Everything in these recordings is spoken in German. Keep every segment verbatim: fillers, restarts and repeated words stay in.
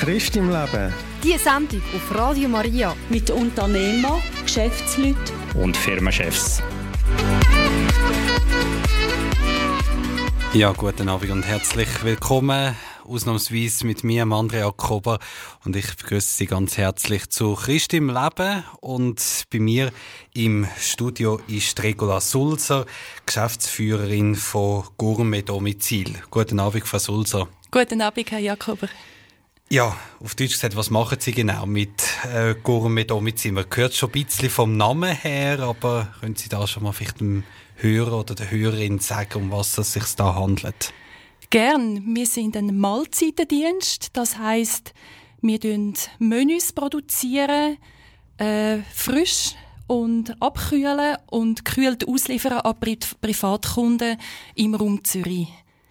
Christ im Leben. Die Sendung auf Radio Maria mit Unternehmern, Geschäftsleuten und Firmenchefs. Ja, guten Abend und herzlich willkommen. Ausnahmsweise mit mir, Andrea Jakober, und ich begrüße Sie ganz herzlich zu Christ im Leben. Und bei mir im Studio ist Regula Sulzer, Geschäftsführerin von Gourmet Domizil. Guten Abend, Frau Sulzer. Guten Abend, Herr Jakober. Ja, auf Deutsch gesagt, was machen Sie genau mit äh, Gourmet Domizil? Man hört schon ein bisschen vom Namen her, aber können Sie da schon mal vielleicht dem Hörer oder der Hörerin sagen, um was es sich da handelt? Gern. Wir sind ein Mahlzeitendienst. Das heisst, wir produzieren Menüs, produzieren, äh, frisch und abkühlen und gekühlt ausliefern an Pri- Privatkunden im Raum Zürich.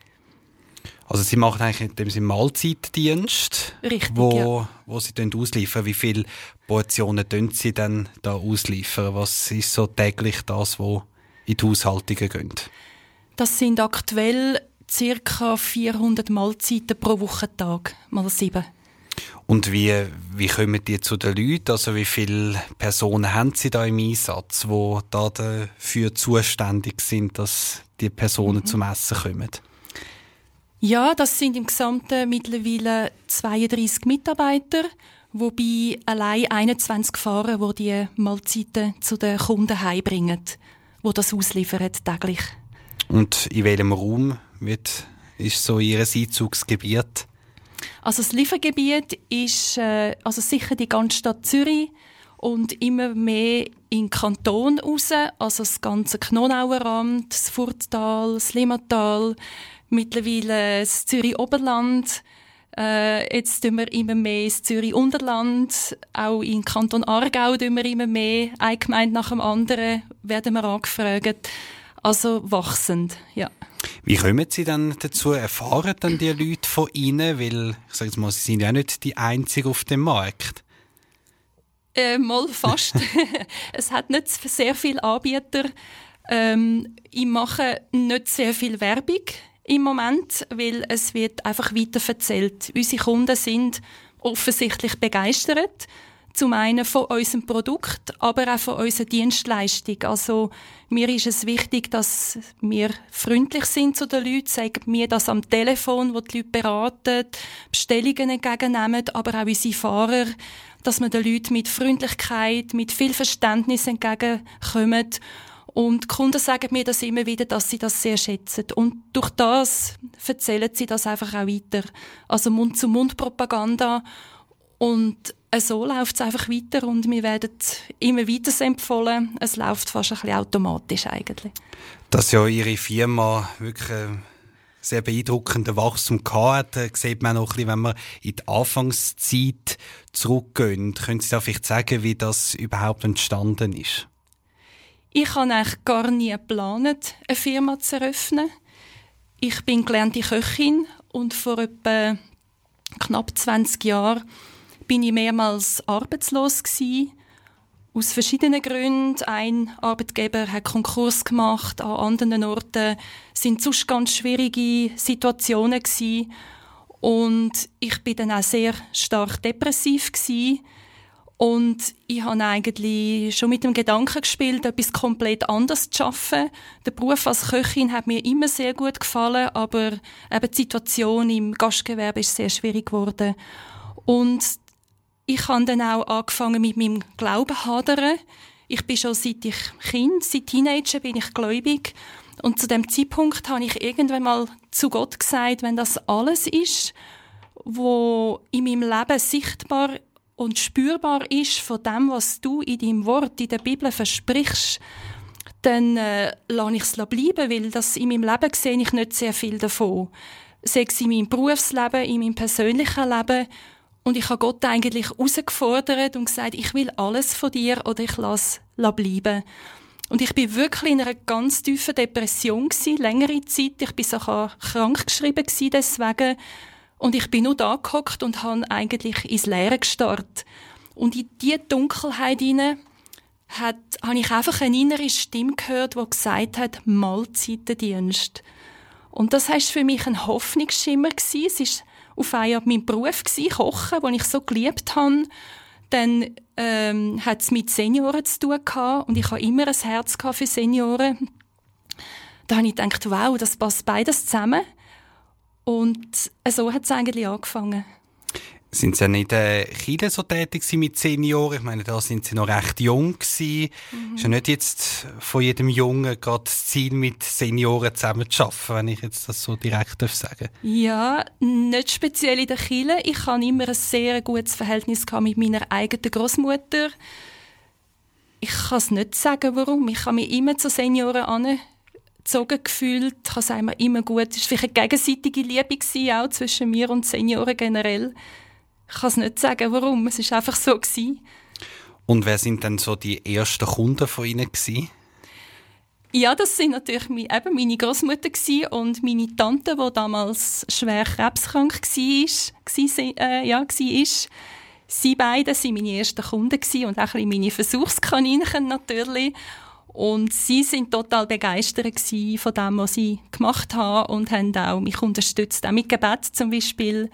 Also Sie machen eigentlich in dem Sinne Mahlzeitdienst, Richtig, wo, ja. wo Sie ausliefern. Wie viele Portionen tun Sie denn da ausliefern? Was ist so täglich das, was in die Haushaltungen geht? Das sind aktuell ca. vierhundert Mahlzeiten pro Wochentag, mal sieben. Und wie, wie kommen die zu den Leuten? Also wie viele Personen haben Sie da im Einsatz, die da dafür zuständig sind, dass die Personen mhm. zum Essen kommen? Ja, das sind im Gesamten mittlerweile zweiunddreissig Mitarbeiter, wobei allein einundzwanzig Fahrer, die die Mahlzeiten zu den Kunden heimbringen, die das ausliefern täglich. Und in welchem Raum wird, ist so Ihr Einzugsgebiet? Also das Liefergebiet ist äh, also sicher die ganze Stadt Zürich und immer mehr in den Kanton raus, also das ganze Knonauer Amt, das Furttal, das Limmatal, mittlerweile das Zürich-Oberland. Äh, jetzt tun wir immer mehr ins Zürich-Unterland. Auch im Kanton Aargau tun wir immer mehr. Eine Gemeinde nach dem anderen werden wir angefragt. Also wachsend, ja. Wie kommen Sie dann dazu? Erfahren dann die Leute von Ihnen? Weil, ich sage jetzt mal, Sie sind ja nicht die Einzigen auf dem Markt. Äh, mal fast. Es hat nicht sehr viele Anbieter. Ähm, ich mache nicht sehr viel Werbung im Moment, weil es wird einfach weiter erzählt. Unsere Kunden sind offensichtlich begeistert. Zum einen von unserem Produkt, aber auch von unserer Dienstleistung. Also, mir ist es wichtig, dass wir freundlich sind zu den Leuten, sagen mir das am Telefon, wo die Leute beraten, Bestellungen entgegennehmen, aber auch unsere Fahrer, dass wir den Leuten mit Freundlichkeit, mit viel Verständnis entgegenkommen. Und die Kunden sagen mir das immer wieder, dass sie das sehr schätzen. Und durch das erzählen sie das einfach auch weiter. Also Mund-zu-Mund-Propaganda. Und so läuft es einfach weiter und wir werden immer weiter empfohlen. Es läuft fast ein bisschen automatisch eigentlich. Dass ja Ihre Firma wirklich ein sehr beeindruckenden Wachstum gehabt hat, sieht man auch ein bisschen, wenn wir in die Anfangszeit zurückgehen. Können Sie da vielleicht sagen, wie das überhaupt entstanden ist? Ich habe eigentlich gar nie geplant, eine Firma zu eröffnen. Ich bin gelernte Köchin und vor etwa knapp zwanzig Jahren bin ich mehrmals arbeitslos gsi, aus verschiedenen Gründen. Ein Arbeitgeber hat Konkurs gemacht, an anderen Orten sind sonst ganz schwierige Situationen gsi. Und ich bin dann auch sehr stark depressiv gsi. Und ich habe eigentlich schon mit dem Gedanken gespielt, etwas komplett anderes zu schaffen. Der Beruf als Köchin hat mir immer sehr gut gefallen, aber eben die Situation im Gastgewerbe ist sehr schwierig geworden. Und ich habe dann auch angefangen mit meinem Glauben hadern. Ich bin schon seit ich Kind, seit Teenager bin ich gläubig. Und zu dem Zeitpunkt habe ich irgendwann mal zu Gott gesagt, wenn das alles ist, was in meinem Leben sichtbar und spürbar ist von dem, was du in deinem Wort, in der Bibel versprichst, dann äh, lasse ich es bleiben, weil das in meinem Leben sehe ich nicht sehr viel davon. Sei es in meinem Berufsleben, in meinem persönlichen Leben. Und ich habe Gott eigentlich herausgefordert und gesagt, ich will alles von dir oder ich lasse es bleiben. Und ich bin wirklich in einer ganz tiefen Depression gewesen, längere Zeit. Ich bin sogar krank geschrieben gewesen deswegen. Und ich bin nur da gehockt und habe eigentlich ins Leere gestarrt. Und in diese Dunkelheit hinein hat, habe ich einfach eine innere Stimme gehört, die gesagt hat, Mahlzeitendienst. Und das war für mich ein Hoffnungsschimmer gewesen. Es ist auf eine Art mein Beruf gewesen, Kochen, den ich so geliebt habe. Dann ähm, hat es mit Senioren zu tun gehabt und ich habe immer ein Herz für Senioren. Da habe ich gedacht, wow, das passt beides zusammen. Und so hat es eigentlich angefangen. Sind Sie ja nicht äh, Kirche so tätig mit Senioren? Ich meine, da sind Sie noch recht jung gewesen. Mhm. Ist ja nicht jetzt von jedem Jungen gerade das Ziel, mit Senioren zusammen zu arbeiten, wenn ich jetzt das so direkt sagen darf. Ja, nicht speziell in der Kirche. Ich hatte immer ein sehr gutes Verhältnis mit meiner eigenen Großmutter. Ich kann es nicht sagen, warum. Ich habe mich immer zu Senioren angezogen gefühlt. Ich habe es immer, immer gut. Es war vielleicht eine gegenseitige Liebe gewesen, auch zwischen mir und Senioren generell. Ich kann es nicht sagen, warum. Es war einfach so gewesen. Und wer sind denn so die ersten Kunden von Ihnen gewesen? Ja, das sind natürlich meine, eben meine Großmutter und meine Tante, die damals schwer krebskrank war. Äh, ja, war. Sie beide waren meine ersten Kunden und auch ein bisschen meine Versuchskaninchen natürlich. Und sie waren total begeistert von dem, was ich gemacht habe und haben auch mich unterstützt, auch mit Gebet zum Beispiel.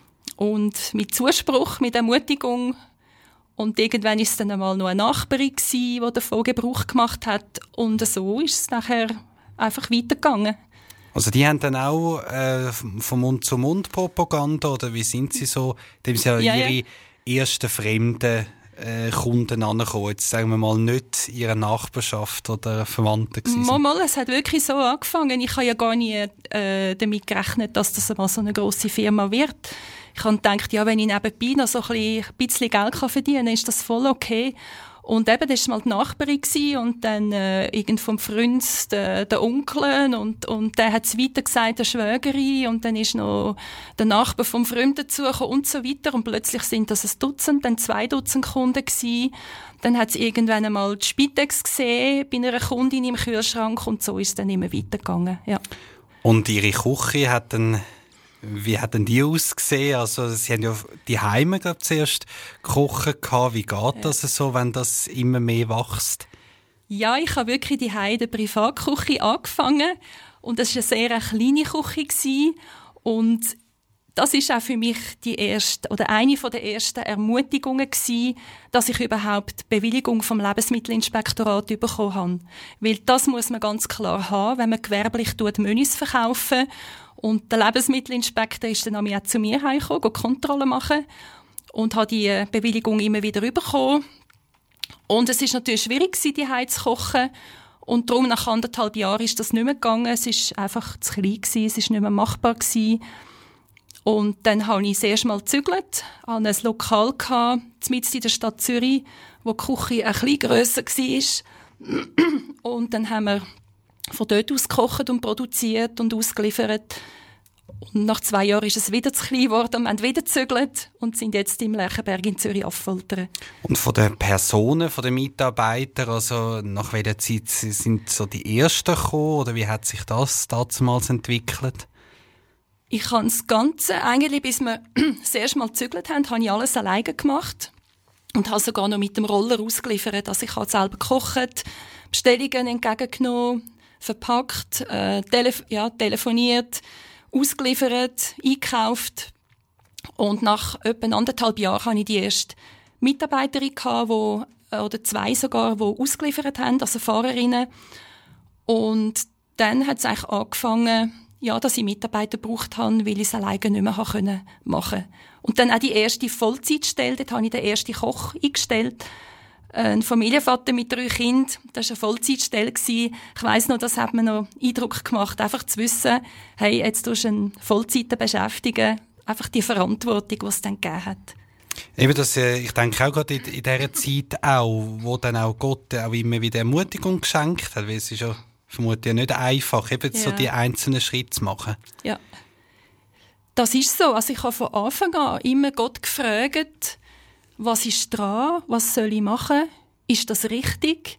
Und mit Zuspruch, mit Ermutigung. Und irgendwann war es dann einmal noch eine Nachbarin, die davon Gebrauch gemacht hat. Und so ist es nachher einfach weitergegangen. Also die haben dann auch äh, von Mund-zu-Mund-Propaganda, oder wie sind sie so? Dem sind ja, ja ihre ja. ersten fremden äh, Kunden angekommen. Jetzt sagen wir mal nicht ihre Nachbarschaft oder Verwandte gewesen. Mal, mal, es hat wirklich so angefangen. Ich habe ja gar nie äh, damit gerechnet, dass das mal so eine grosse Firma wird. Ich habe gedacht, ja, wenn ich nebenbei noch so ein bisschen Geld verdienen kann, ist das voll okay. Und eben, das war mal die Nachbarin und dann äh, irgend vom Freund der, der Onkel und, und der hat es weiter gesagt, der Schwägerin und dann ist noch der Nachbar vom Freund dazugekommen und so weiter und plötzlich sind das ein Dutzend, dann zwei Dutzend Kunden gewesen. Dann hat es irgendwann einmal die Spitex gesehen bei einer Kundin im Kühlschrank und so ist es dann immer weitergegangen, ja. Und Ihre Küche hat dann... Wie hat denn die ausgesehen? Also, Sie haben ja die Heime glaub, zuerst gekocht. Wie geht ja. das so, wenn das immer mehr wächst? Ja, ich habe wirklich die Heime der Privatküche angefangen. Und das war eine sehr kleine Küche. Und das ist auch für mich die erste, oder eine der ersten Ermutigungen gewesen, dass ich überhaupt die Bewilligung vom Lebensmittelinspektorat bekommen habe. Weil das muss man ganz klar haben, wenn man gewerblich Menüs verkaufen. Und der Lebensmittelinspektor ist dann auch zu mir heimgekommen, Kontrollen machen und hat die Bewilligung immer wieder bekommen. Und es ist natürlich schwierig, die Heim zu kochen. Und darum, nach anderthalb Jahren ist das nicht mehr gegangen. Es war einfach zu klein, es war nicht mehr machbar gewesen. Und dann habe ich das erste Mal gezügelt, an ein Lokal gehabt, mitten in der Stadt Zürich, wo die Küche ein bisschen grösser war. Und dann haben wir von dort aus gekocht und produziert und ausgeliefert. Und nach zwei Jahren ist es wieder zu klein geworden und wir haben wieder gezügelt und sind jetzt im Lerchenberg in Zürich-Affoltern. Und von den Personen, von den Mitarbeitern, also nach welcher Zeit sind so die Ersten gekommen oder wie hat sich das damals entwickelt? Ich habe das Ganze, eigentlich bis wir das erste Mal gezügelt haben, habe ich alles alleine gemacht und habe sogar noch mit dem Roller ausgeliefert. Also ich habe selber gekocht, Bestellungen entgegengenommen, verpackt, äh, telef- ja, telefoniert, ausgeliefert, eingekauft. Und nach etwa anderthalb Jahren hatte ich die erste Mitarbeiterin, wo, oder zwei sogar, die ausgeliefert haben, also Fahrerinnen. Und dann hat es eigentlich angefangen, ja, dass ich Mitarbeiter gebraucht habe, weil ich es alleine nicht mehr machen konnte. Und dann auch die erste Vollzeitstelle, dort habe ich den ersten Koch eingestellt. Ein Familienvater mit drei Kindern, das war eine Vollzeitstelle. Ich weiss noch, das hat mir noch Eindruck gemacht, einfach zu wissen, hey, jetzt tust du einen Vollzeiter beschäftigen, einfach die Verantwortung, die es dann gegeben hat. Eben das, ich denke auch gerade in, in dieser Zeit auch, wo dann auch Gott auch immer wieder Ermutigung geschenkt hat, weil es ist ja vermutlich nicht einfach, eben ja. so die einzelnen Schritte zu machen. Ja, das ist so. Also ich habe von Anfang an immer Gott gefragt, was ist dran, was soll ich machen, ist das richtig?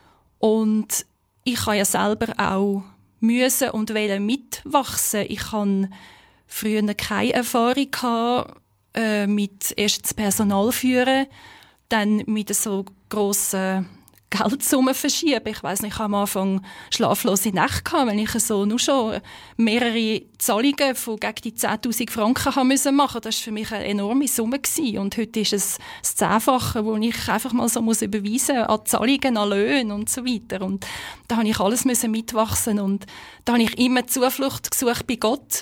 Und ich habe ja selber auch müssen und wollen mitwachsen. Ich hatte früher keine Erfahrung gehabt, äh, mit erst das Personal führen, dann mit so grossen Geldsummen verschieben. Ich weiss nicht, ich hatte am Anfang schlaflose Nächte, weil ich so nur schon mehrere Zahlungen von gegen die zehntausend Franken haben müssen machen. Das war für mich eine enorme Summe gewesen. Und heute ist es das Zehnfache, wo ich einfach mal so muss überweisen an Zahlungen, an Löhne und so weiter. Und da habe ich alles müssen mitwachsen und da habe ich immer Zuflucht gesucht bei Gott.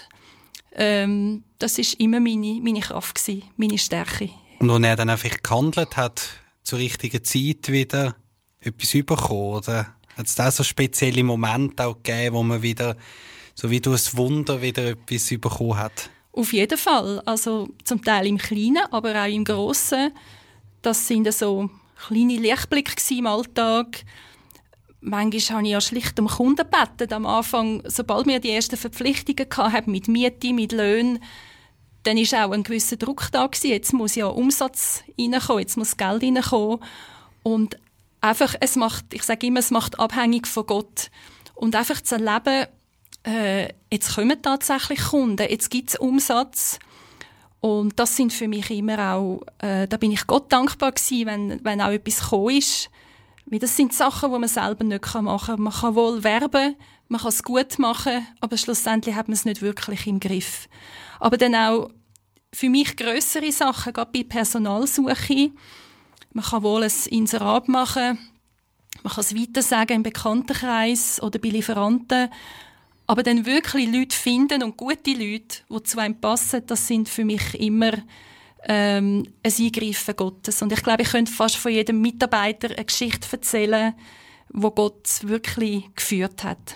Ähm, das ist immer meine, meine Kraft gewesen, meine Stärke. Und als er dann einfach gehandelt hat, zur richtigen Zeit wieder etwas bekommen, oder hat es da so spezielle Momente auch gegeben, wo man wieder, so wie durch ein Wunder, wieder etwas bekommen hat? Auf jeden Fall. Also zum Teil im Kleinen, aber auch im Grossen. Das sind so kleine Lichtblicke im Alltag. Manchmal habe ich ja schlicht um Kunden gebeten. Am Anfang, sobald wir die ersten Verpflichtungen hatten, mit Miete, mit Löhnen, dann war auch ein gewisser Druck da gewesen. Jetzt muss ja Umsatz reinkommen, jetzt muss Geld reinkommen. Und einfach, es macht, ich sage immer, es macht abhängig von Gott. Und einfach zu erleben, äh, jetzt kommen tatsächlich Kunden, jetzt gibt es Umsatz. Und das sind für mich immer auch, äh, da bin ich Gott dankbar gewesen, wenn, wenn auch etwas gekommen ist. Weil das sind Sachen, die man selber nicht machen kann. Man kann wohl werben, man kann es gut machen, aber schlussendlich hat man es nicht wirklich im Griff. Aber dann auch für mich grössere Sachen, gerade bei Personalsuche. Man kann wohl ein Inserat machen, man kann es weitersagen im Bekanntenkreis oder bei Lieferanten. Aber dann wirklich Leute finden und gute Leute, die zu einem passen, das sind für mich immer ähm, ein Eingreifen Gottes. Und ich glaube, ich könnte fast von jedem Mitarbeiter eine Geschichte erzählen, wo Gott wirklich geführt hat.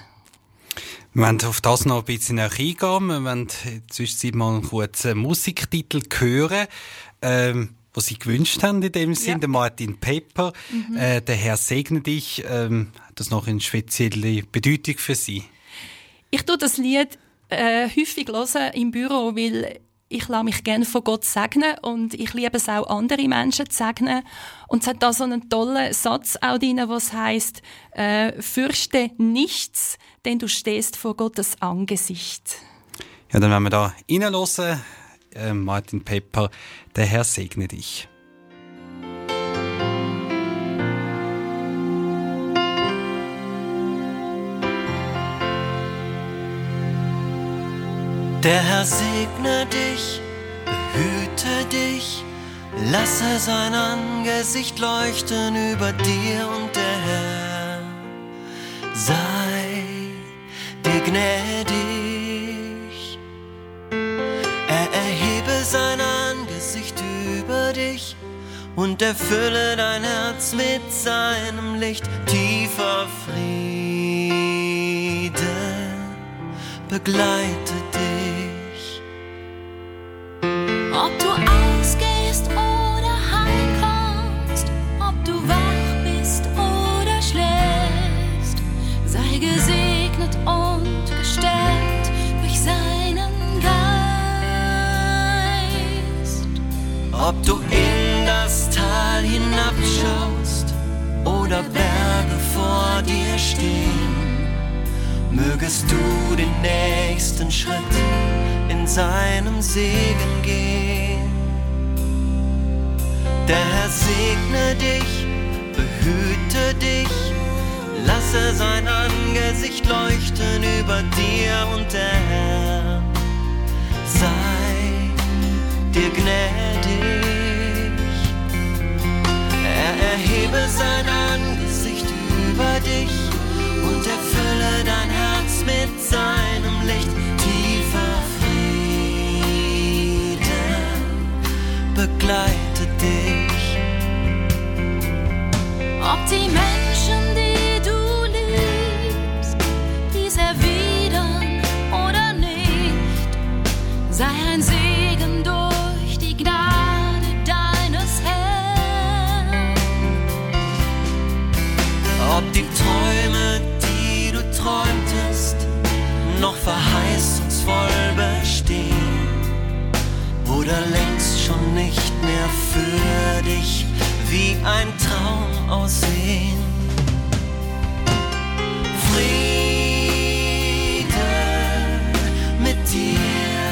Wir wollen auf das noch ein bisschen eingehen. Wir wollen zwischendurch mal einen kurzen Musiktitel hören, ähm, was Sie gewünscht haben in dem Sinn, ja. Der Martin Pepper, mhm. äh, «Der Herr segne dich». Ähm, hat das noch eine spezielle Bedeutung für Sie? Ich tue das Lied äh, häufig hören im Büro, weil ich lasse mich gerne von Gott segnen und ich liebe es auch, andere Menschen zu segnen. Und es hat da so einen tollen Satz auch drin, was heisst, äh, «Fürchte nichts, denn du stehst vor Gottes Angesicht». Ja, dann werden wir da reinhören. Äh, Martin Pepper, «Der Herr segne dich». Der Herr segne dich, behüte dich, lasse sein Angesicht leuchten über dir und der Herr sei dir gnädig. Er erhebe sein Angesicht über dich und erfülle dein Herz mit seinem Licht. Tiefer Friede begleite dich. Ob du ausgehst oder heimkommst, ob du wach bist oder schläfst, sei gesegnet und gestärkt durch seinen Geist. Ob du in das Tal hinabschaust oder Berge vor dir stehen, mögest du den nächsten Schritt in seinem Segen gehen. Der Herr segne dich, behüte dich, lasse sein Angesicht leuchten über dir und der Herr sei dir gnädig. Er erhebe sein Angesicht über dich und erfülle dein Herz mit seinem Licht. Tiefer begleite dich. Ob die Menschen, die du liebst, dies erwidern oder nicht, sei ein Segen durch die Gnade deines Herrn. Ob die Träume, die du träumtest, noch verheißungsvoll bestehen oder längst schon nicht mehr für dich wie ein Traum aussehen. Friede mit dir,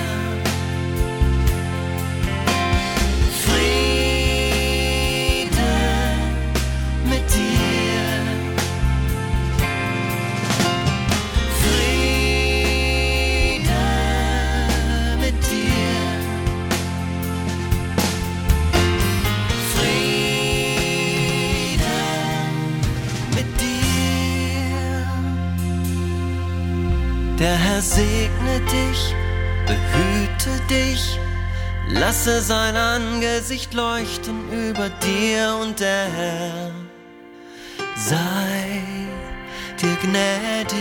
Friede mit dir. Herr segne dich, behüte dich, lasse sein Angesicht leuchten über dir und der Herr sei dir gnädig.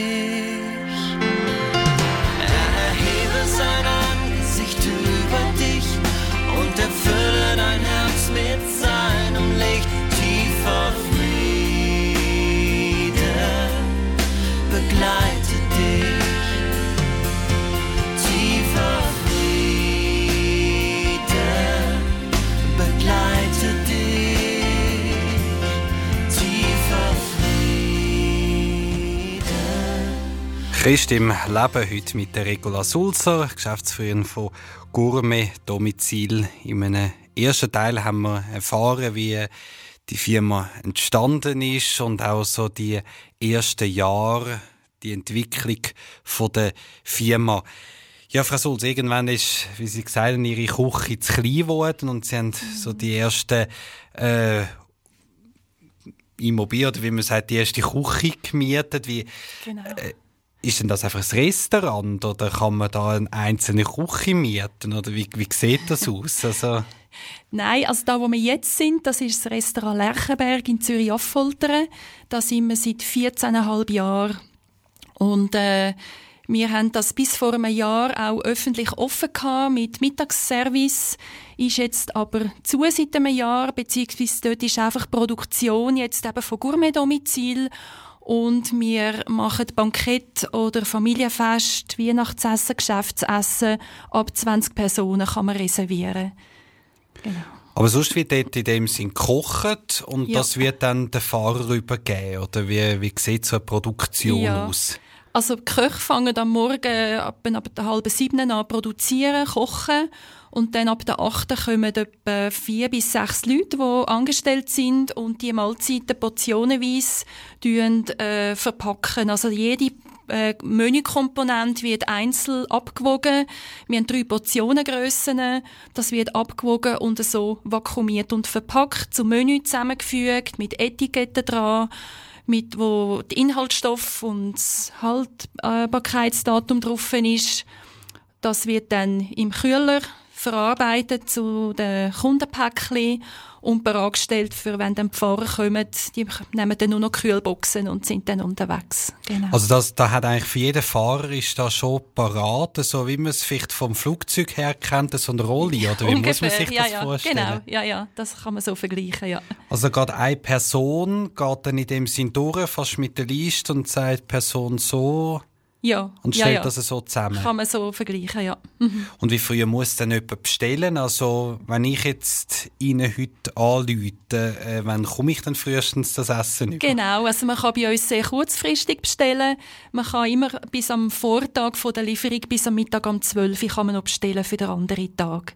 Er erhebe sein Angesicht über dich und erfülle dein Herz mit seinem Licht. Tiefer Friede begleite dich. Tiefer Friede begleite dich. Tiefer Friede. Christ im Leben heute mit der Regula Sulzer, Geschäftsführerin von Gourmet Domizil. In einem ersten Teil haben wir erfahren, wie die Firma entstanden ist und auch so die ersten Jahre, die Entwicklung von der Firma. Ja, Frau Sulz, irgendwann ist, wie Sie gesagt haben, Ihre Küche zu klein geworden und Sie haben mhm. so die ersten äh, Immobilien, oder wie man sagt, die erste Küche gemietet. Wie, Genau. Äh, ist denn das einfach ein Restaurant oder kann man da eine einzelne Küche mieten? Oder wie, wie sieht das aus? Also Nein, also da, wo wir jetzt sind, das ist das Restaurant Lerchenberg in Zürich-Affoltern. Da sind wir seit vierzehneinhalb Jahren. Und äh, wir haben das bis vor einem Jahr auch öffentlich offen gehabt mit Mittagsservice. Ist jetzt aber zu seit einem Jahr, beziehungsweise dort ist einfach Produktion jetzt eben von Gourmet Domizil. Und wir machen Bankett oder Familienfest, Weihnachtsessen, Geschäftsessen. Ab zwanzig Personen kann man reservieren. Genau. Aber sonst wird dort in dem Sinn gekocht und Ja. das wird dann den Fahrer übergeben? Oder wie, wie sieht so eine Produktion Ja. aus? Also die Köche fangen am Morgen ab, ab der halben sieben an produzieren, kochen und dann ab der achten kommen etwa vier bis sechs Leute, die angestellt sind und die Mahlzeiten portionenweise äh, verpacken. Also jede äh, Menükomponente wird einzeln abgewogen. Wir haben drei Portionengrössen. Das wird abgewogen und so vakuumiert und verpackt, zum Menü zusammengefügt, mit Etiketten dran, mit wo die Inhaltsstoff und das Haltbarkeitsdatum drauf ist. Das wird dann im Kühler verarbeitet zu den Kundenpäckchen und bereitgestellt, für wenn dann die Fahrer kommen. Die nehmen dann nur noch Kühlboxen und sind dann unterwegs. Genau. Also das, da hat eigentlich für jeden Fahrer ist da schon parat, so wie man es vielleicht vom Flugzeug her kennt, so eine Rolle, oder wie muss man sich ja, das ja, vorstellen? Genau, ja, ja, das kann man so vergleichen, ja. Also geht eine Person, geht dann in dem Sinn durch, fast mit der Liste und sagt Person so Ja, und ja, stellt ja. das so zusammen. Kann man so vergleichen, ja. Mhm. Und wie früh muss dann jemand bestellen? Also, wenn ich jetzt Ihnen heute anrufe, äh, wann komme ich dann frühestens das Essen über? Genau, also man kann bei uns sehr kurzfristig bestellen. Man kann immer bis am Vortag von der Lieferung, bis am Mittag um zwölf Uhr kann man noch bestellen für den anderen Tag.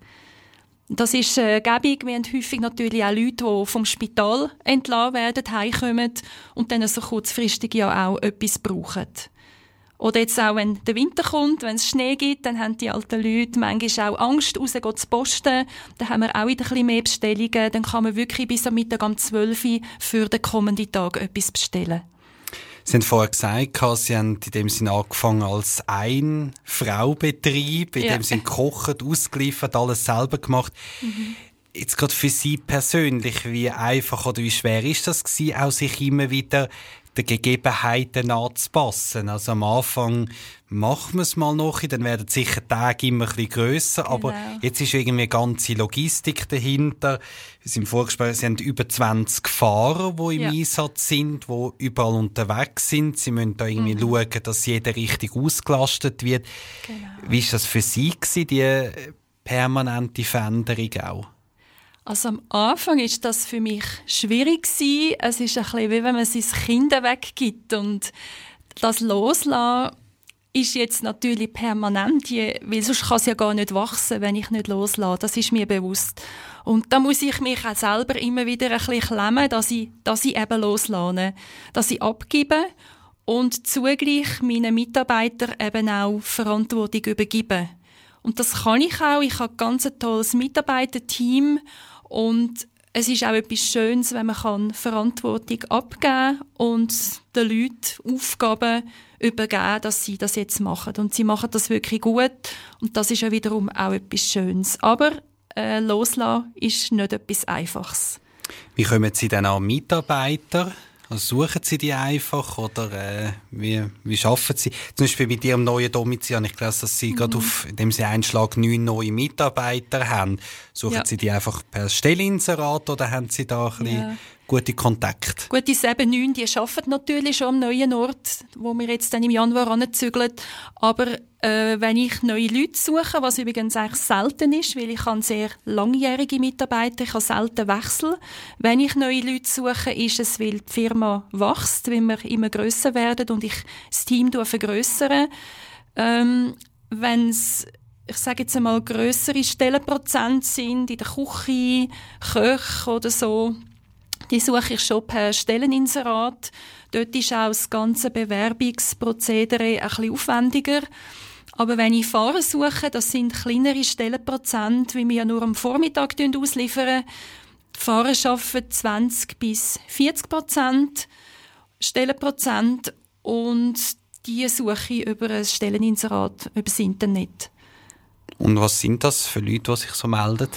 Das ist äh, gäbig. Wir haben häufig natürlich auch Leute, die vom Spital entlassen werden, heimkommen und dann so kurzfristig ja auch etwas brauchen. Oder jetzt auch, wenn der Winter kommt, wenn es Schnee gibt, dann haben die alten Leute manchmal auch Angst, rauszugehen zu posten. Dann haben wir auch wieder ein bisschen mehr Bestellungen. Dann kann man wirklich bis am Mittag um zwölf Uhr für den kommenden Tag etwas bestellen. Sie haben vorher gesagt, Sie haben in dem Sinne angefangen als Ein-Frau-Betrieb, in Ja. dem Sinne gekocht, ausgeliefert, alles selber gemacht. Mhm. Jetzt gerade für Sie persönlich, wie einfach oder wie schwer ist das gewesen, auch sich immer wieder den Gegebenheiten anzupassen? Also am Anfang machen wir es mal noch, dann werden sicher die Tage immer ein bisschen grösser, Genau. aber jetzt ist irgendwie eine ganze Logistik dahinter. Wir sind vorgesprochen, Sie haben über zwanzig Fahrer, die im Ja. Einsatz sind, die überall unterwegs sind. Sie müssen da irgendwie mhm. schauen, dass jeder richtig ausgelastet wird. Genau. Wie war das für Sie gewesen, die permanente Veränderung auch? Also am Anfang ist das für mich schwierig gewesen. Es ist ein bisschen wie wenn man sein Kind weggibt und das Loslassen ist jetzt natürlich permanent, weil sonst kann es ja gar nicht wachsen, wenn ich nicht loslasse. Das ist mir bewusst. Und da muss ich mich auch selber immer wieder ein bisschen klemmen, dass ich, dass ich eben loslasse, dass ich abgebe und zugleich meinen Mitarbeitern eben auch Verantwortung übergebe. Und das kann ich auch. Ich habe ein ganz tolles Mitarbeiterteam und es ist auch etwas Schönes, wenn man kann Verantwortung abgeben und den Leuten Aufgaben übergeben, dass sie das jetzt machen. Und sie machen das wirklich gut. Und das ist ja wiederum auch etwas Schönes. Aber äh, loslassen ist nicht etwas Einfaches. Wie kommen Sie dann an Mitarbeiter? Also suchen Sie die einfach oder äh, wie, wie schaffen Sie? Zum Beispiel mit Ihrem neuen Domizil habe ich gelesen, dass Sie mhm. gerade auf, indem Sie einen Schlag neun neue Mitarbeiter haben. Suchen ja. Sie die einfach per Stelleninserat oder haben Sie da ein bisschen ja. gute Kontakte? Gut, die sieben neun, die arbeiten natürlich schon am neuen Ort, wo wir jetzt dann im Januar anzügeln. Aber äh, wenn ich neue Leute suche, was übrigens eigentlich selten ist, weil ich habe sehr langjährige Mitarbeiter, ich habe selten Wechsel. Wenn ich neue Leute suche, ist es, weil die Firma wächst, weil wir immer grösser werden und ich das Team vergrössere. Ähm, wenn es ich sage jetzt einmal, grössere Stellenprozente sind in der Küche, Köche oder so, die suche ich schon per Stelleninserat. Dort ist auch das ganze Bewerbungsprozedere ein bisschen aufwendiger. Aber wenn ich Fahrer suche, das sind kleinere Stellenprozente, wie wir ja nur am Vormittag ausliefern. Die Fahrer arbeiten zwanzig bis vierzig Prozent Stellenprozent und die suche ich über ein Stelleninserat, über das Internet. Und was sind das für Leute, die sich so melden?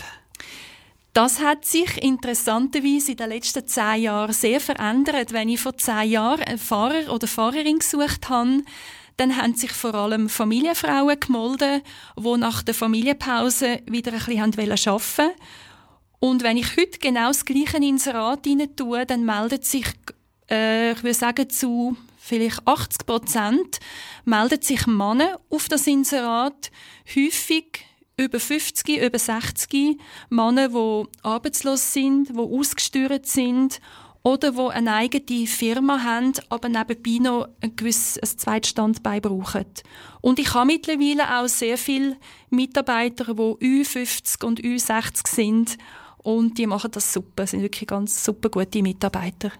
Das hat sich interessanterweise in den letzten zehn Jahren sehr verändert. Wenn ich vor zehn Jahren einen Fahrer oder Fahrerin gesucht habe, dann haben sich vor allem Familienfrauen gemeldet, die nach der Familienpause wieder ein bisschen arbeiten wollten. Und wenn ich heute genau das gleiche Inserat rein tue, dann meldet sich, äh, ich würde sagen, zu vielleicht achtzig Prozent melden sich Männer auf das Inserat, häufig über fünfzig, über sechzig, Männer, die arbeitslos sind, die ausgesteuert sind oder die eine eigene Firma haben, aber nebenbei noch ein gewisses ein zweites Standbein brauchen. Und ich habe mittlerweile auch sehr viele Mitarbeiter, die Ü fünfzig und Ü sechzig sind und die machen das super, sind wirklich ganz super gute Mitarbeiter.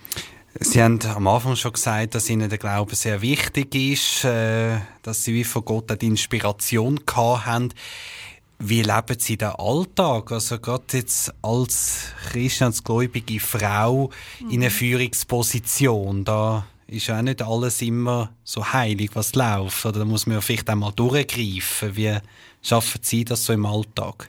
Sie haben am Anfang schon gesagt, dass Ihnen der Glaube sehr wichtig ist, äh, dass Sie wie von Gott die Inspiration gehabt haben. Wie leben Sie den Alltag? Also gerade jetzt als Christin, als gläubige Frau mhm. in einer Führungsposition, da ist ja auch nicht alles immer so heilig, was läuft. Oder da muss man ja vielleicht auch mal durchgreifen. Wie schaffen Sie das so im Alltag?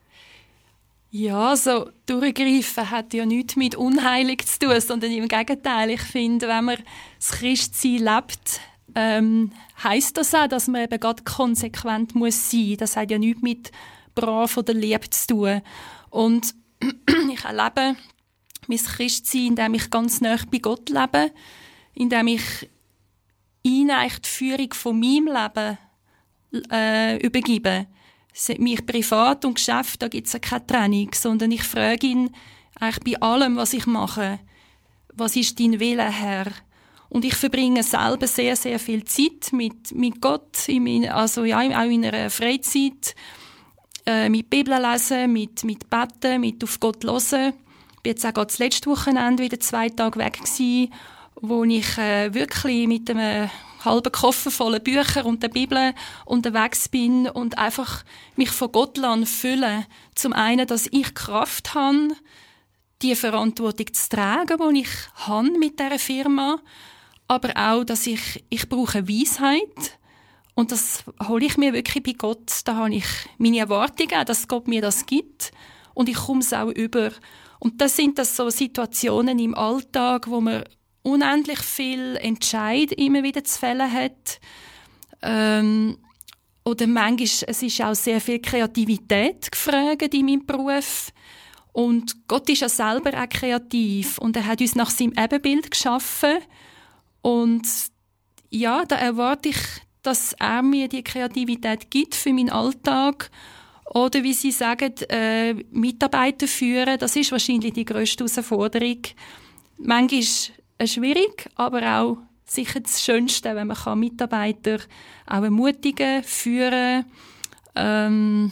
Ja, also durchgreifen hat ja nichts mit unheilig zu tun, sondern im Gegenteil. Ich finde, wenn man das Christsein lebt, ähm, heisst das auch, dass man eben gerade konsequent muss sein. Das hat ja nichts mit brav oder lieb zu tun. Und ich erlebe mein Christsein, indem ich ganz nah bei Gott lebe, indem ich ihm eigentlich die Führung von meinem Leben äh, übergebe. Mich privat und Geschäft, da gibt es ja keine Trennung, sondern ich frage ihn eigentlich bei allem, was ich mache, was ist dein Wille, Herr? Und ich verbringe selber sehr, sehr viel Zeit mit, mit Gott, in mein, also ja, auch in einer Freizeit, äh, mit Bibel lesen, mit, mit Beten, mit auf Gott hören. Ich bin jetzt auch gerade das letzte Wochenende wieder zwei Tage weg gewesen, wo ich äh, wirklich mit einem halben Koffer voller Bücher und der Bibel unterwegs bin und einfach mich von Gott füllen. Zum einen, dass ich Kraft habe, die Verantwortung zu tragen, die ich habe mit dieser Firma, aber auch, dass ich, ich brauche Weisheit und das hole ich mir wirklich bei Gott. Da habe ich meine Erwartungen, dass Gott mir das gibt und ich komme es auch über. Und das sind das so Situationen im Alltag, wo man unendlich viel Entscheid immer wieder zu fällen hat. Ähm, oder manchmal, es ist auch sehr viel Kreativität gefragt in meinem Beruf. Und Gott ist ja selber auch kreativ und er hat uns nach seinem Ebenbild geschaffen. Und ja, da erwarte ich, dass er mir die Kreativität gibt für meinen Alltag. Oder wie Sie sagen, äh, Mitarbeiter führen, das ist wahrscheinlich die grösste Herausforderung. Manchmal schwierig, aber auch sicher das Schönste, wenn man Mitarbeiter auch ermutigen, führen, ähm,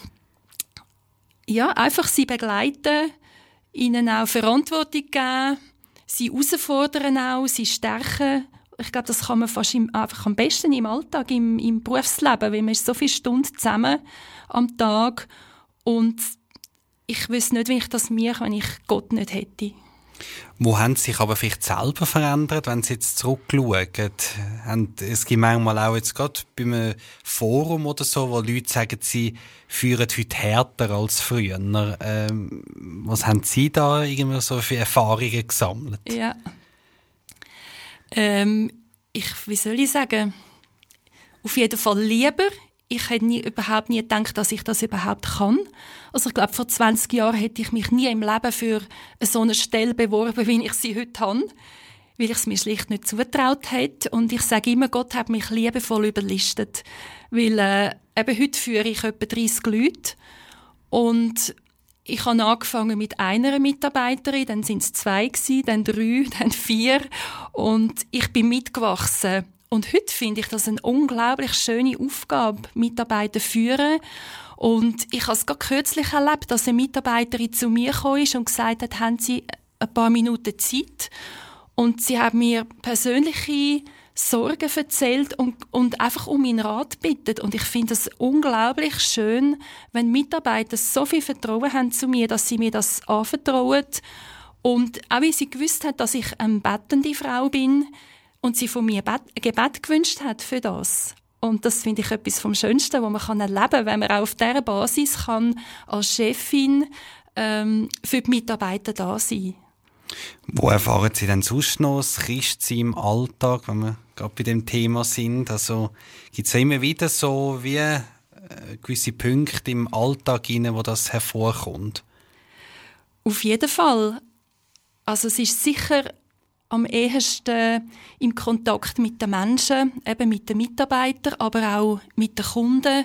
ja, einfach sie begleiten, ihnen auch Verantwortung geben, sie herausfordern auch, sie stärken. Ich glaube, das kann man fast im, einfach am besten im Alltag, im, im Berufsleben, weil man ist so viele Stunden zusammen am Tag und ich wüsste nicht, wie ich das mache, wenn ich Gott nicht hätte. Wo haben Sie sich aber vielleicht selber verändert, wenn Sie jetzt zurückschauen? Es gibt manchmal auch jetzt gerade bei einem Forum oder so, wo Leute sagen, sie führen heute härter als früher. Ähm, was haben Sie da irgendwie so für Erfahrungen gesammelt? Ja. Ähm, ich, wie soll ich sagen? Auf jeden Fall lieber. Ich hätte nie, überhaupt nie gedacht, dass ich das überhaupt kann. Also ich glaube, vor zwanzig Jahren hätte ich mich nie im Leben für so eine Stelle beworben, wie ich sie heute habe, weil ich es mir schlicht nicht zugetraut hätte. Und ich sage immer, Gott hat mich liebevoll überlistet, weil äh, eben heute führe ich etwa dreissig Leute und ich habe angefangen mit einer Mitarbeiterin, dann sind es zwei gewesen, dann drei, dann vier und ich bin mitgewachsen. Und heute finde ich das eine unglaublich schöne Aufgabe, Mitarbeiter zu führen. Und ich habe es gerade kürzlich erlebt, dass eine Mitarbeiterin zu mir gekommen ist und gesagt hat, haben Sie ein paar Minuten Zeit? Und sie hat mir persönliche Sorgen erzählt und, und einfach um meinen Rat gebeten. Und ich finde es unglaublich schön, wenn Mitarbeiter so viel Vertrauen haben zu mir, dass sie mir das anvertrauen. Und auch wie sie gewusst hat, dass ich eine bettende Frau bin, und sie von mir ein Gebet gewünscht hat für das. Und das finde ich etwas vom Schönsten, was man erleben kann, wenn man auch auf dieser Basis kann als Chefin ähm, für die Mitarbeiter da sein. Wo erfahren Sie denn sonst noch das Christsein im Alltag, wenn wir gerade bei dem Thema sind? Also gibt es immer wieder so wie äh, gewisse Punkte im Alltag, wo das hervorkommt? Auf jeden Fall. Also es ist sicher am ehesten im Kontakt mit den Menschen, eben mit den Mitarbeitern, aber auch mit den Kunden.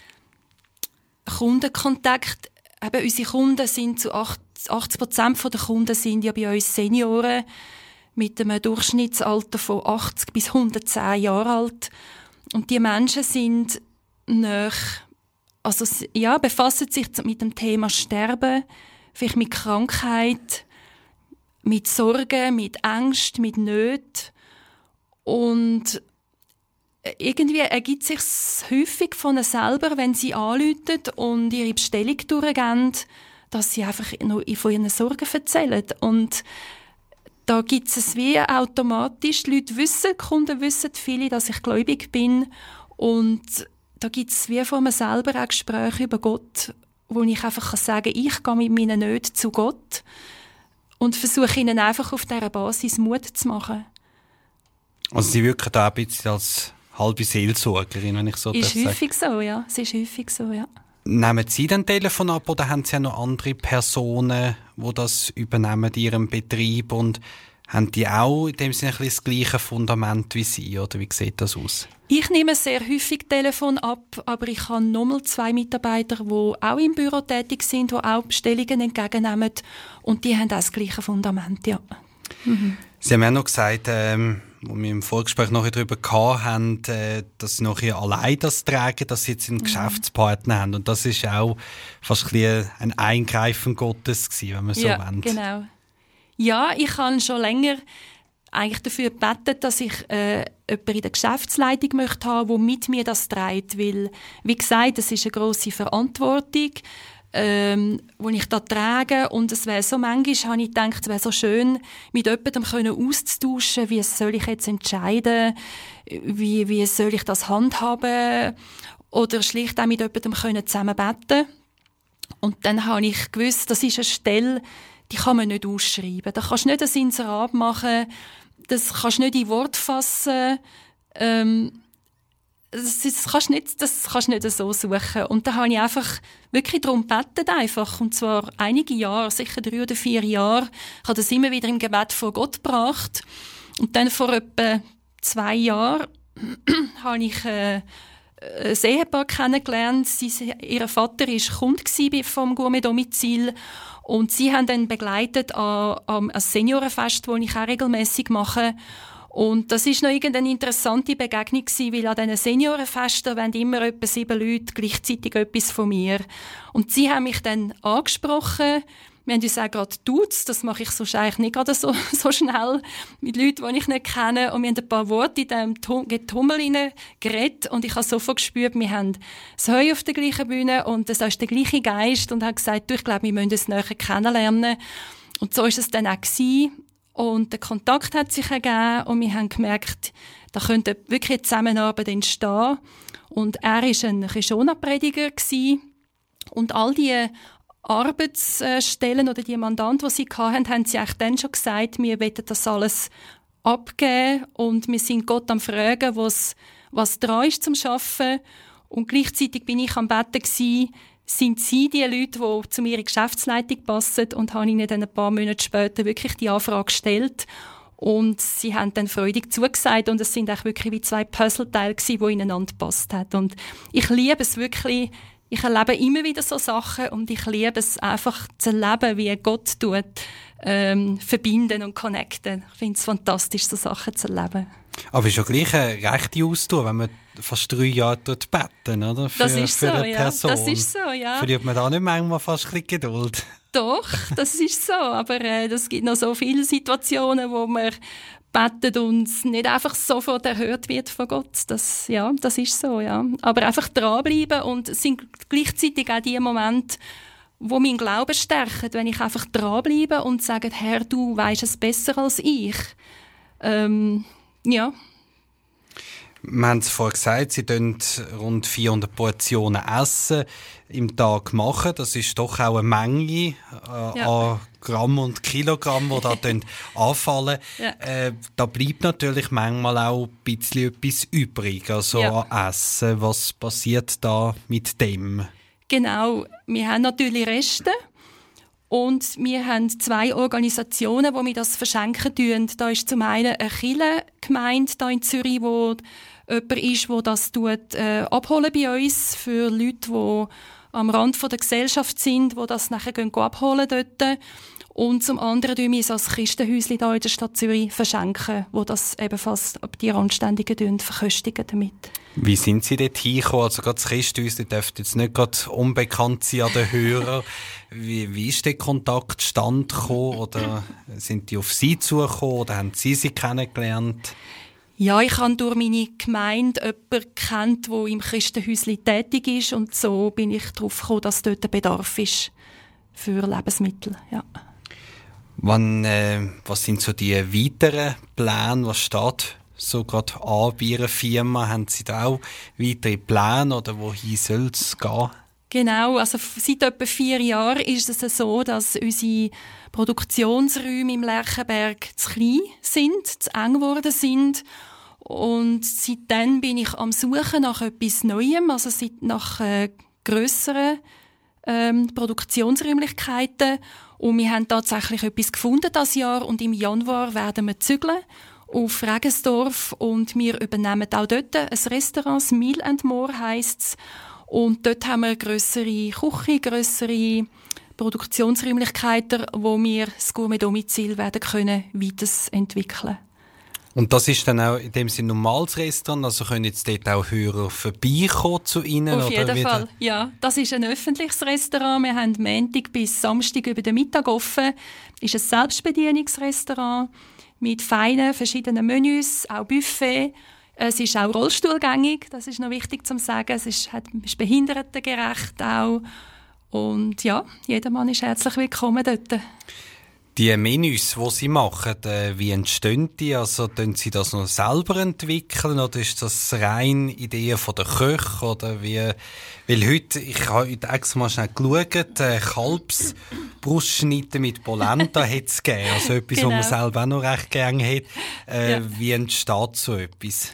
Kundenkontakt, eben unsere Kunden sind zu achtzig Prozent der Kunden sind ja bei uns Senioren mit einem Durchschnittsalter von achtzig bis hundertzehn Jahre alt. Und die Menschen sind nahe, also ja, befassen sich mit dem Thema Sterben, vielleicht mit Krankheit, mit Sorgen, mit Angst, mit Nöten. Und irgendwie ergibt es sich häufig von ihnen selber, wenn sie anrufen und ihre Bestellung durchgehen, dass sie einfach noch von ihren Sorgen erzählen. Und da gibt es wie automatisch, die Leute wissen, die Kunden wissen viele, dass ich gläubig bin. Und da gibt es wie von mir selber auch Gespräche über Gott, wo ich einfach sagen kann, ich gehe mit meinen Nöten zu Gott. Und versuche ihnen einfach auf dieser Basis Mut zu machen. Also Sie wirken da ein bisschen als halbe Seelsorgerin, wenn ich so Ist sagen. häufig so, ja. Es ist häufig so, ja. Nehmen Sie dann Telefon ab oder haben Sie ja noch andere Personen, die das übernehmen in Ihrem Betrieb und haben die auch in dem Sinne ein bisschen das gleiche Fundament wie Sie, oder wie sieht das aus? Ich nehme sehr häufig Telefon ab, aber ich habe nochmal zwei Mitarbeiter, die auch im Büro tätig sind, die auch Bestellungen entgegennehmen und die haben auch das gleiche Fundament, ja. Mhm. Sie haben ja noch gesagt, ähm, wo wir im Vorgespräch noch darüber gehabt haben, äh, dass Sie noch allein das tragen, dass Sie jetzt einen mhm. Geschäftspartner haben. Und das ist auch fast ein, bisschen ein Eingreifen Gottes gewesen, wenn man so ja, will. Genau. Ja, ich habe schon länger eigentlich dafür gebeten, dass ich äh, jemanden in der Geschäftsleitung möchte haben, der mit mir das trägt. Weil, wie gesagt, es ist eine grosse Verantwortung, ähm, die ich da trage. Und es wäre so, manchmal habe ich gedacht, es wäre so schön, mit jemandem auszutauschen, wie soll ich jetzt entscheiden, wie, wie soll ich das handhaben oder schlicht auch mit jemandem zusammen beten. Und dann habe ich gewusst, das ist eine Stelle, die kann man nicht ausschreiben. Da kannst du nicht ein Inserat machen, das kannst du nicht in Wort fassen, ähm, das, das, kannst du nicht, das kannst du nicht so suchen. Und da habe ich einfach wirklich darum gebeten, einfach, und zwar einige Jahre, sicher drei oder vier Jahre, ich habe das immer wieder im Gebet vor Gott gebracht. Und dann vor etwa zwei Jahren habe ich äh, ein Ehepaar kennengelernt. Sie, ihr Vater war Kunde vom Gourmet-Domizil und sie haben dann begleitet an, an ein Seniorenfest, das ich auch regelmässig mache. Und das war noch irgendeine interessante Begegnung gewesen, weil an diesen Seniorenfesten wollen immer etwa sieben Leute gleichzeitig etwas von mir. Und sie haben mich dann angesprochen. Wir haben uns auch gerade duzt, das mache ich sonst eigentlich nicht gerade so, so schnell mit Leuten, die ich nicht kenne. Und wir haben ein paar Worte in diesem Getummel geredet und ich habe sofort gespürt, wir haben das Heu auf der gleichen Bühne und das ist der gleiche Geist und haben gesagt, du, ich glaube, wir müssen uns näher kennenlernen. Und so war es dann auch gewesen. Und der Kontakt hat sich ergeben und wir haben gemerkt, da könnte wirklich eine Zusammenarbeit entstehen. Und er war ein Kishona-Prediger und all die Arbeitsstellen oder die Mandanten, die sie hatten, haben sie eigentlich dann schon gesagt, wir wollen das alles abgeben und wir sind Gott am Fragen, was, was dran ist zum Arbeiten. Und gleichzeitig bin ich am Betten gewesen, sind sie die Leute, die zu ihrer Geschäftsleitung passen, und habe ihnen dann ein paar Monate später wirklich die Anfrage gestellt. Und sie haben dann freudig zugesagt und es sind auch wirklich wie zwei Puzzleteile gewesen, die ineinander gepasst haben. Und ich liebe es wirklich, ich erlebe immer wieder so Sachen und ich liebe es einfach zu erleben, wie Gott tut, ähm, verbinden und connecten. Ich finde es fantastisch, so Sachen zu erleben. Aber es ist ja gleich eine rechte Ausdauer, wenn man fast drei Jahre dort beten, oder? Für, das ist für so, eine ja. Person. Das ist so, ja. Verliert man da nicht manchmal fast ein bisschen Geduld? Doch, das ist so. Aber äh, es gibt noch so viele Situationen, wo man betet und nicht einfach sofort erhört wird von Gott. Das, ja, das ist so, ja. Aber einfach dranbleiben und es sind gleichzeitig auch die Momente, wo mein Glauben stärken, wenn ich einfach dranbleibe und sage, Herr, du weisst es besser als ich. Ähm, ja. Wir haben es vorhin gesagt, Sie essen rund vierhundert Portionen Essen im Tag machen. Das ist doch auch eine Menge äh, ja. an Gramm und Kilogramm, die da anfallen. Ja. Äh, da bleibt natürlich manchmal auch ein bisschen etwas übrig, also ja. an Essen. Was passiert da mit dem? Genau, wir haben natürlich Reste. Und wir haben zwei Organisationen, die wir das verschenken tun. Da ist zum einen eine Kirchengemeinde hier in Zürich, wo jemand ist, der das tut, äh, abholen bei uns für Leute, die am Rand der Gesellschaft sind, die das nachher gehen, abholen dort. Und zum anderen tun wir es als Christenhäuschen hier in der Stadt Zürich verschenken, wo das ebenfalls die Randständigen verköstigen damit. Wie sind Sie dort hingekommen? Also gerade das Christenhäuschen dürfte jetzt nicht gerade unbekannt sein an den Hörern. Wie, wie ist der Kontakt zustande gekommen? Oder sind die auf Sie zugekommen oder haben Sie sie kennengelernt? Ja, ich habe durch meine Gemeinde jemanden kennt, der im Christenhäuschen tätig ist, und so bin ich darauf gekommen, dass dort ein Bedarf ist für Lebensmittel. Ja. Wann, äh, was sind so die weiteren Pläne? Was steht so gerade an bei Ihrer Firma? Haben Sie da auch weitere Pläne oder wohin soll es gehen? Genau, also seit etwa vier Jahren ist es so, dass unsere Produktionsräume im Lerchenberg zu klein sind, zu eng geworden sind. Und seitdem bin ich am Suchen nach etwas Neuem, also nach äh, grösseren ähm, Produktionsräumlichkeiten. Und wir haben tatsächlich etwas gefunden dieses Jahr und im Januar werden wir zügeln auf Regensdorf und wir übernehmen auch dort ein Restaurant, das Meal and More heisst es. Und dort haben wir eine grössere Küche, grössere Produktionsräumlichkeiten, wo wir das Gourmet-Domizil werden können weiterentwickeln. Und das ist dann auch in dem Sinne ein normales Restaurant, also können jetzt dort auch Hörer vorbeikommen zu Ihnen? Auf jeden oder Fall, ja. Das ist ein öffentliches Restaurant. Wir haben Montag bis Samstag über den Mittag offen. Es ist ein Selbstbedienungsrestaurant mit feinen, verschiedenen Menüs, auch Buffet. Es ist auch rollstuhlgängig, das ist noch wichtig zu sagen. Es ist, hat, ist behindertengerecht auch. Und ja, jedermann ist herzlich willkommen dort. Die Menüs, die Sie machen, äh, wie entstehen die? Also, tun Sie das noch selber entwickeln oder ist das rein Ideen von der Köche? Oder wie? Weil heute, ich habe heute extra mal schnell geschaut, äh, Kalbsbrustschnitte mit Polenta hätte es gegeben. Also etwas, genau, was man selber auch noch recht gerne hat. Äh, ja. Wie entsteht so etwas?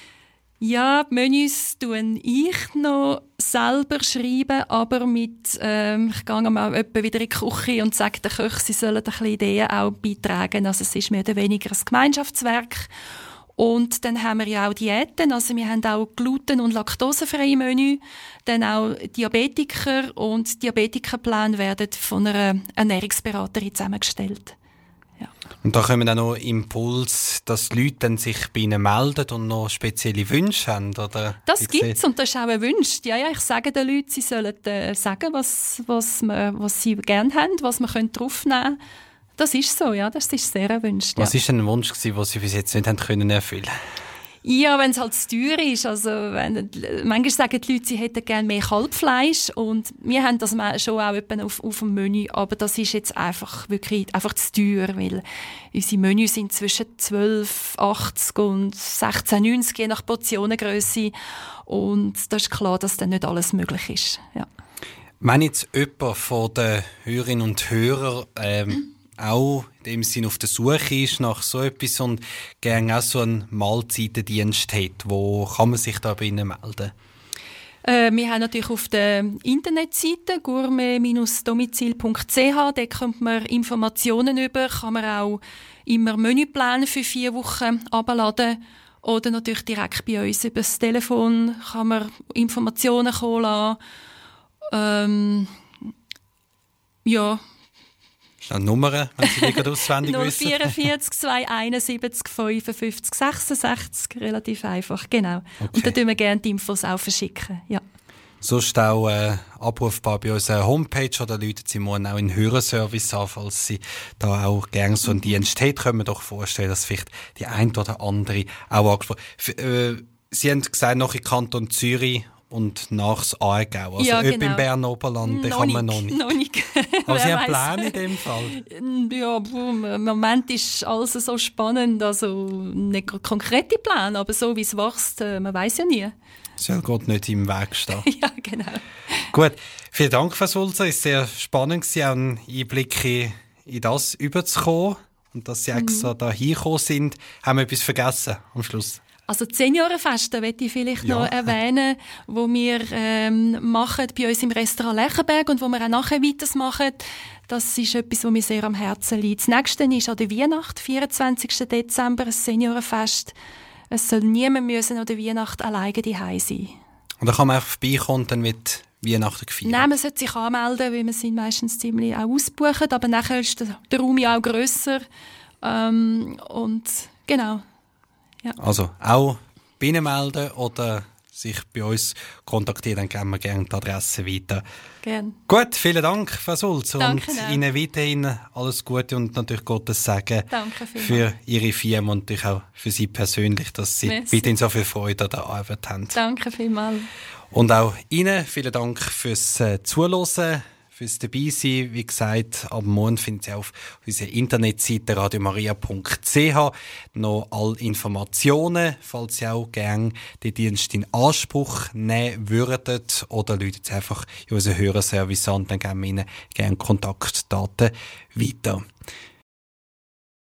Ja, die Menüs schreibe ich noch selber schreiben, aber mit, ähm, ich gehe mal etwa wieder in die Küche und sage den Köchen, sie sollen ein bisschen Ideen auch beitragen. Also es ist mehr oder weniger ein Gemeinschaftswerk. Und dann haben wir ja auch Diäten, also wir haben auch gluten- und laktosefreie Menü, dann auch Diabetiker und Diabetikerpläne werden von einer Ernährungsberaterin zusammengestellt. Ja. Und da kommen dann noch Impuls, dass die Leute dann sich bei Ihnen melden und noch spezielle Wünsche haben, oder? Das gibt es und das ist auch erwünscht. Ja, ja, ich sage den Leuten, sie sollen äh, sagen, was, was, man, was sie gerne haben, was man draufnehmen können. Das ist so, ja, das ist sehr erwünscht. Was ja. ist denn ein Wunsch gewesen, den Sie bis jetzt nicht haben können erfüllen? Ja, wenn es halt zu teuer ist. Also, wenn, manchmal sagen die Leute, sie hätten gerne mehr Kalbfleisch. Und wir haben das schon auch auf, auf dem Menü. Aber das ist jetzt einfach wirklich einfach zu teuer, weil unsere Menüs sind zwischen zwölf achtzig und sechzehn neunzig, je nach Portionengrösse. Und da ist klar, dass dann nicht alles möglich ist. Ja. Wenn jetzt jemand von den Hörerinnen und Hörern ähm, auch in dem Sinn auf der Suche ist nach so etwas und gerne auch so einen Mahlzeitendienst hat, wo kann man sich da bei Ihnen melden? Äh, wir haben natürlich auf der Internetseite gourmet Bindestrich domizil punkt c h, da kommt man Informationen über, kann man auch immer Menüpläne für vier Wochen abladen oder natürlich direkt bei uns über das Telefon kann man Informationen kommen lassen. Ähm, ja. Eine Nummer, wenn Sie die gerade auswendig null wissen. vierundvierzig zweihunderteinundsiebzig fünfundfünfzig sechsundsechzig, relativ einfach, genau. Okay. Und da tun wir gerne die Infos auch verschicken, ja. Sonst auch äh, abrufbar bei unserer Homepage oder läuten Sie morgen auch in den Hörerservice an, falls Sie da auch gerne so einen Dienst haben. Können wir doch vorstellen, dass vielleicht die ein oder andere auch angesprochen F- äh, Sie haben gesagt, noch in Kanton Zürich und nach das Aargau. Also ja, etwa genau. im Berner Oberland, noch kann man nicht, noch nicht. noch nicht. Aber Sie Wer haben weiss. Pläne in dem Fall? Ja, im Moment ist alles so spannend, also nicht konkrete Pläne, aber so wie es wächst, man weiß ja nie. Soll Gott nicht im Weg stehen. Ja, genau. Gut, vielen Dank, Frau Sulzer. Es war sehr spannend, auch einen Einblick in, in das überzukommen. Und dass Sie extra da hingekommen sind. Haben wir etwas vergessen am Schluss? Also das Seniorenfest, da möchte ich vielleicht Ja. noch erwähnen, wo wir ähm, machen bei uns im Restaurant Lechenberg und wo wir auch nachher weitermachen. Das ist etwas, was mir sehr am Herzen liegt. Das nächste ist an der Weihnacht, vierundzwanzigsten Dezember, ein Seniorenfest. Es soll niemand müssen an der Weihnacht alleine daheim sein. Und dann kann man einfach vorbeikommen und dann wird Weihnachten gefeiert. Nein, man sollte sich anmelden, weil wir sind meistens ziemlich auch ausgebucht, aber nachher ist der, der Raum ja auch grösser. Ähm, und genau. Ja. Also auch bei Ihnen melden oder sich bei uns kontaktieren, dann geben wir gerne die Adresse weiter. Gerne. Gut, vielen Dank, Frau Sulzer. Danke und auch. Ihnen weiterhin alles Gute und natürlich Gottes Segen Danke vielmals. für Ihre Firma und natürlich auch für Sie persönlich, dass Sie Merci. weiterhin so viel Freude an der Arbeit haben. Danke vielmals. Und auch Ihnen vielen Dank fürs äh, Zuhören, fürs Dabeisein. Wie gesagt, ab morgen finden Sie auf unserer Internetseite radiomaria punkt c h noch alle Informationen, falls Sie auch gerne den Dienst in Anspruch nehmen würden oder läuten Sie einfach in unseren Hörerservice an, dann geben wir Ihnen gerne Kontaktdaten weiter.